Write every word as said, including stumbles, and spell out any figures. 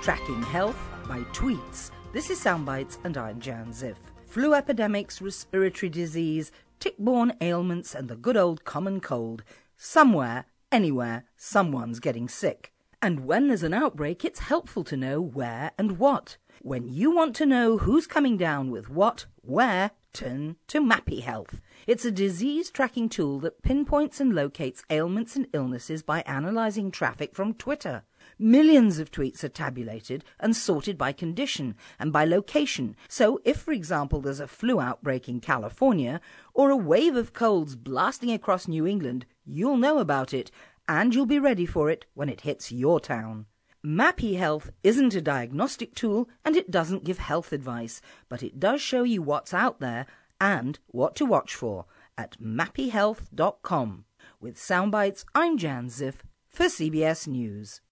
Tracking health by tweets. This is Soundbites and I'm Jan Ziff. Flu epidemics, respiratory disease, tick-borne ailments and the good old common cold. Somewhere, anywhere, someone's getting sick. And when there's an outbreak, it's helpful to know where and what. When you want to know who's coming down with what, where, turn to Mappy Health. It's a disease tracking tool that pinpoints and locates ailments and illnesses by analysing traffic from Twitter. Millions of tweets are tabulated and sorted by condition and by location. So if, for example, there's a flu outbreak in California or a wave of colds blasting across New England, you'll know about it and you'll be ready for it when it hits your town. Mappy Health isn't a diagnostic tool and it doesn't give health advice, but it does show you what's out there and what to watch for at mappy health dot com. With Soundbites, I'm Jan Ziff for C B S News.